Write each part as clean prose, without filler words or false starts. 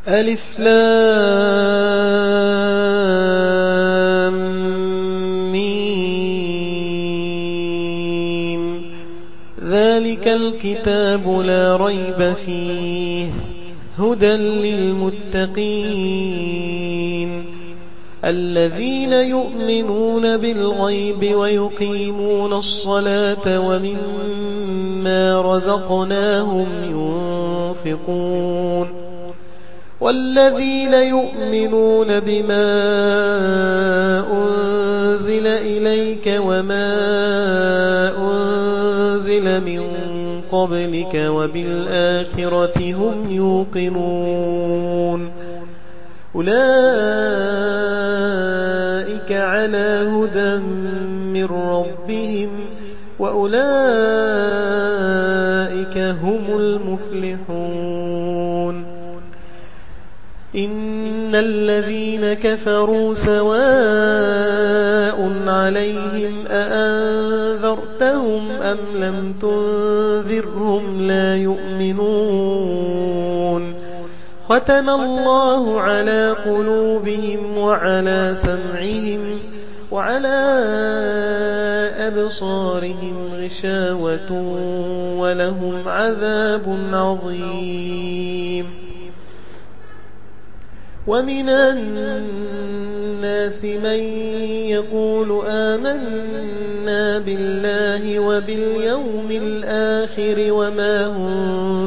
ألف لام ميم. ذلك الكتاب لا ريب فيه هدى للمتقين الذين يؤمنون بالغيب ويقيمون الصلاة ومما رزقناهم ينفقون والذين يؤمنون بما أنزل إليك وما أنزل من قبلك وبالآخرة هم يوقنون أولئك على هدى من ربهم وأولئك هم المفلحون إن الذين كفروا سواء عليهم أأنذرتهم أم لم تنذرهم لا يؤمنون ختم الله على قلوبهم وعلى سمعهم وعلى أبصارهم غشاوة ولهم عذاب عظيم ومن الناس من يقول آمنا بالله وباليوم الآخر وما هم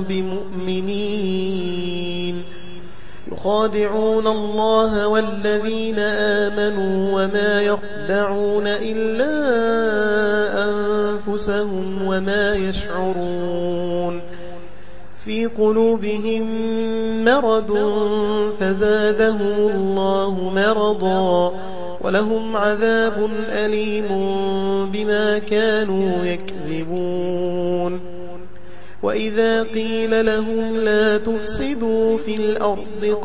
بمؤمنين يخادعون الله والذين آمنوا وما يخدعون إلا أنفسهم وما يشعرون في قلوبهم مرض فزادهم الله مرضا ولهم عذاب أليم بما كانوا يكذبون وإذا قيل لهم لا تفسدوا في الأرض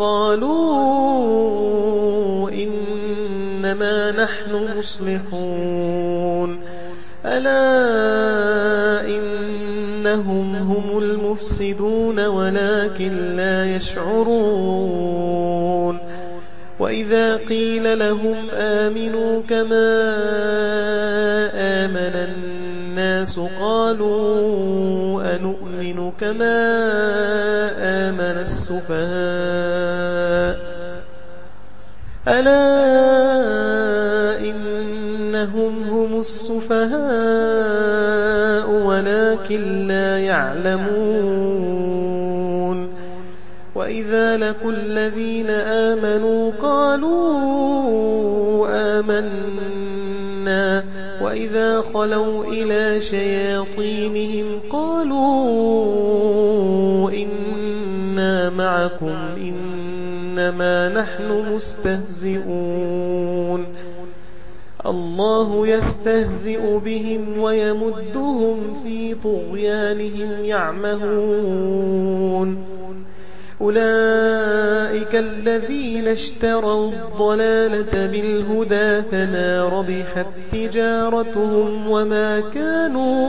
قالوا إنما نحن مصلحون ألا إنهم هم المفسدون ولكن لا يشعرون وإذا قيل لهم آمنوا كما آمن الناس قالوا أنؤمن كما آمن السفهاء ألا إنهم هم السفهاء ولكن لا يعلمون وإذا لقوا الذين آمنوا قالوا آمنا وإذا خلوا إلى شياطينهم قالوا إنا معكم إنما نحن مستهزئون الله يستهزئ بهم ويمدهم في طغيانهم يعمهون أولئك الذين اشتروا الضلالة بالهدى فما ربحت تجارتهم وما كانوا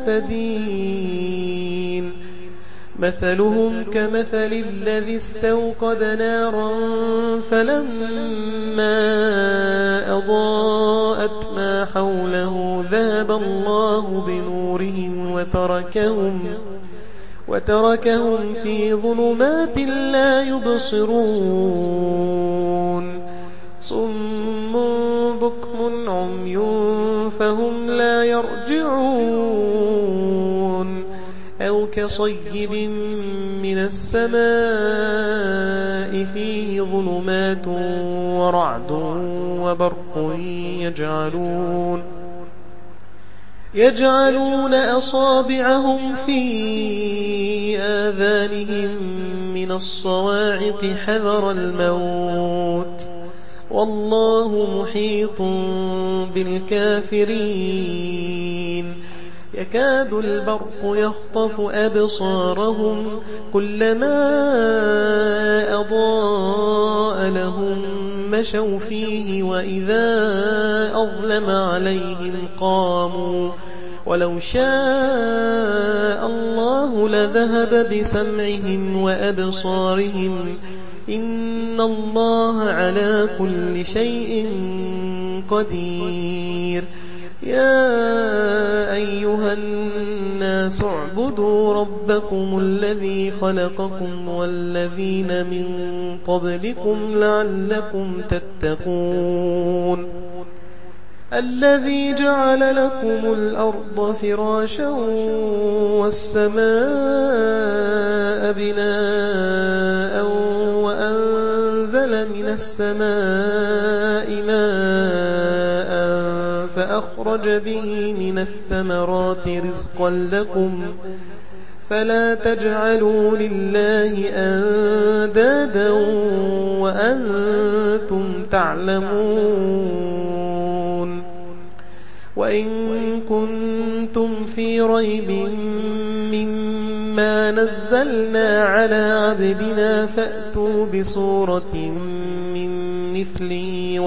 مهتدين مثلهم كمثل الذي استوقد نارا فلما أضاءت ما حوله ذهب الله بنورهم وتركهم في ظلمات لا يبصرون صم بكم عمي فهم لا يرجعون أو كصيب من السماء فيه ظلمات ورعد وبرق يجعلون أصابعهم في آذانهم من الصواعق حذر الموت والله محيط بالكافرين يكاد البرق يخطف أبصارهم كلما أضاء لهم مشوا فيه وإذا أظلم عليهم قاموا ولو شاء الله لذهب بسمعهم وأبصارهم إن الله على كل شيء قدير. يا أيها الناس اعبدوا ربكم الذي خلقكم والذين من قبلكم لعلكم تتقون الذي جعل لكم الأرض فراشا والسماء بناء وأنزل من السماء ماء فأخرج به من الثمرات رزقا لكم فلا تجعلوا لله أندادا وأنتم تعلمون. وإن كنتم في ريب مما نزلنا على عبدنا فأتوا بسورة من مثله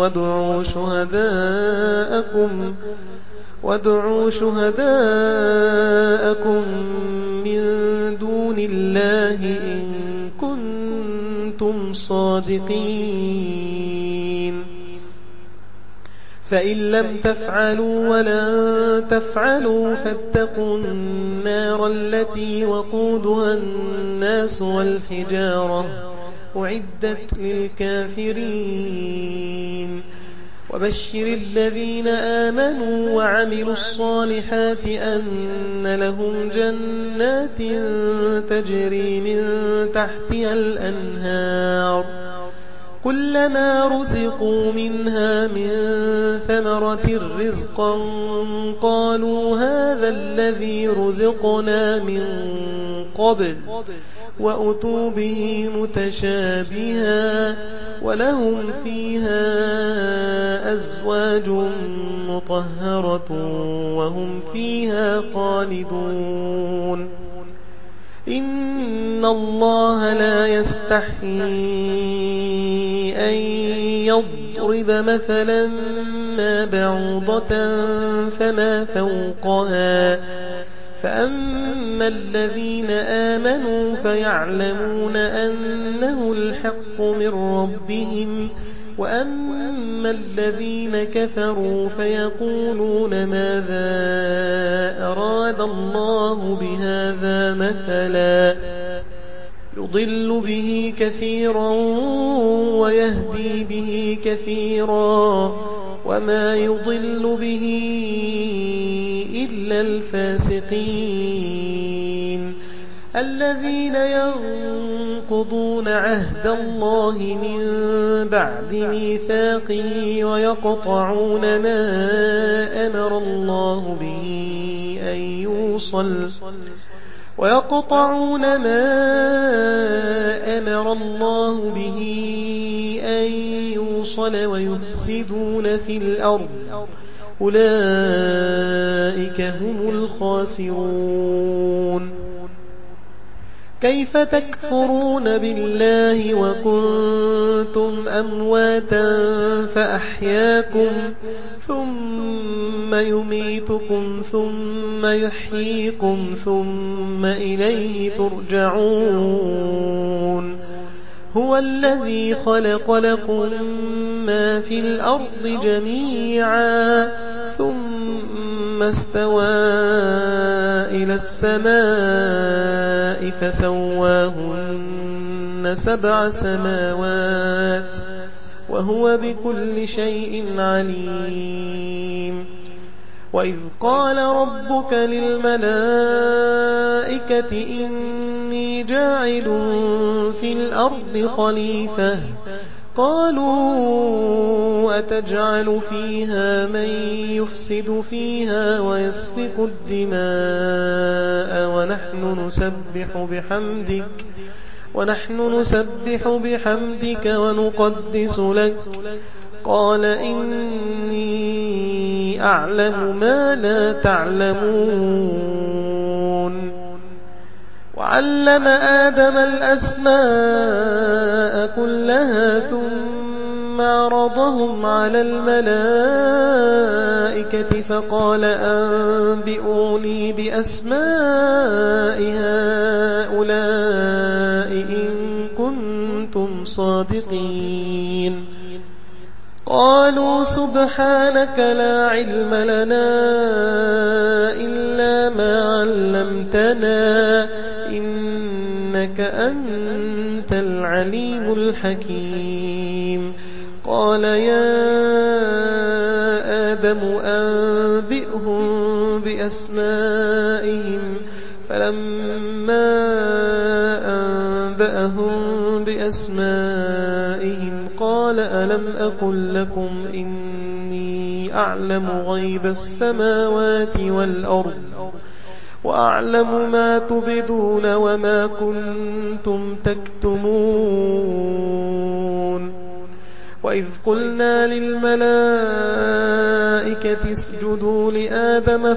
وادعوا شهداءكم من دون الله إن كنتم صادقين. فإن لم تفعلوا ولن تفعلوا فاتقوا النار التي وقودها الناس والحجارة أعدت للكافرين. وبشر الذين آمنوا وعملوا الصالحات أن لهم جنات تجري من تحتها الأنهار كلما رزقوا منها من ثمرة رزقا قالوا هذا الذي رزقنا من قبل وأتوا به متشابها ولهم فيها أزواج مطهرة وهم فيها خالدون. إن الله لا يستحيي أن يضرب مثلا ما بعوضة فما فوقها فأما الذين آمنوا فيعلمون أنه الحق من ربهم وأما الذين كفروا فيقولون ماذا أراد الله بهذا مثلا يضل به كثيرا ويهدي به كثيرا وما يضل به إلا الفاسقين الذين ينقضون عهد الله من بعد ميثاقه ويقطعون ما أمر الله به أن يوصل ويفسدون في الأرض أولئك هم الخاسرون. كيف تكفرون بالله وكنتم أمواتا فأحياكم ثم يميتكم ثم يحييكم ثم إليه ترجعون. هو الذي خلق لكم ما في الأرض جميعا ثم استوى إلى السماء فسواهن 7 سماوات وهو بكل شيء عليم. وإذ قال ربك للملائكة إني جاعل في الأرض خليفة قالوا أتجعل فيها من يفسد فيها ويسفك الدماء ونحن نسبح بحمدك ونقدس لك قال إني أعلم ما لا تعلمون. وعلم آدم الأسماء كلها ثم عرضهم على الملائكة فقال أنبئوني بأسماء هؤلاء إن كنتم كنتم صادقين. قالوا سبحانك لا علم لنا إلا ما علمتنا إنك أنت العليم الحكيم. قال يا آدم أنبئهم بأسمائهم فلما أنبأهم بأسمائهم قال ألم أقل لكم إني أعلم غيب السماوات والأرض وأعلم ما تبدون وما كنتم تكتمون. وإذ قلنا للملائكة اسجدوا لآدم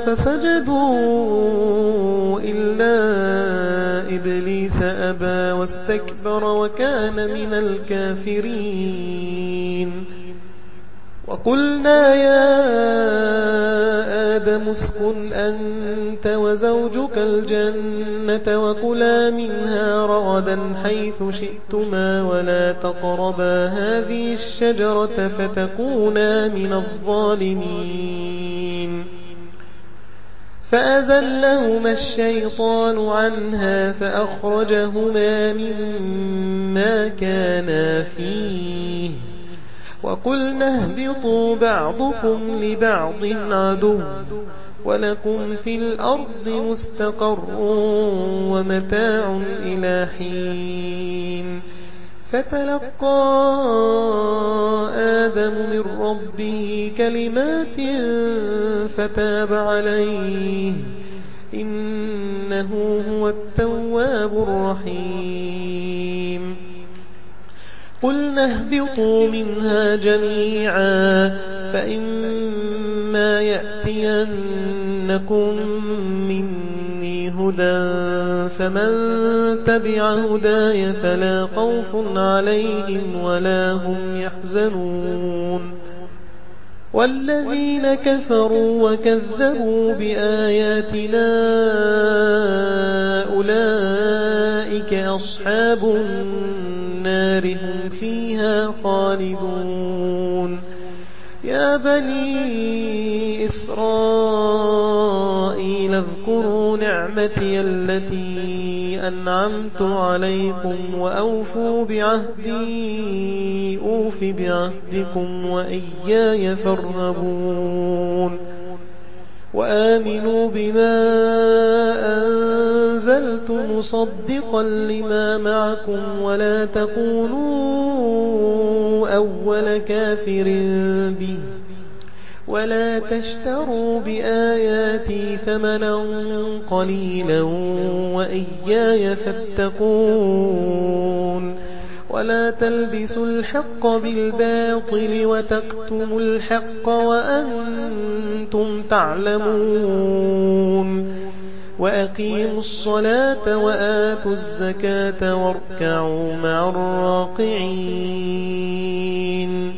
فسجدوا إلا إبليس أبى واستكبر وكان من الكافرين. وقلنا يا آدم اسكن أنت وزوجك الجنة وكلا منها رغدا حيث شئتما ولا تقربا هذه الشجرة فتكونا من الظالمين. فأزلهما الشيطان عنها فأخرجهما مما كانا فيه وقلنا اهبطوا بعضكم لبعض عدو ولكم في الأرض مستقر ومتاع إلى حين. فتلقى آدم من ربه كلمات فتاب عليه إنه هو التواب الرحيم. قلنا اهبطوا منها جميعا فإما يأتينكم مني هدى فمن تبع هداي فلا خوف عليهم ولا هم يحزنون. والذين كفروا وكذبوا بآياتنا أولئك أصحاب النار هم فيها خالدون. يا بني إسرائيل اذكروا نعمتي التي أنعمت عليكم وأوفوا بعهدي أوف بعهدكم وإياي فارهبون. وآمنوا بما أنزلت مصدقا لما معكم ولا تكونوا أول كافر به ولا تشتروا بآياتي ثمنا قليلا وإياي فاتقون. ولا تلبسوا الحق بالباطل وتكتموا الحق وأنتم تعلمون. وأقيموا الصلاة وآتوا الزكاة واركعوا مع الراكعين.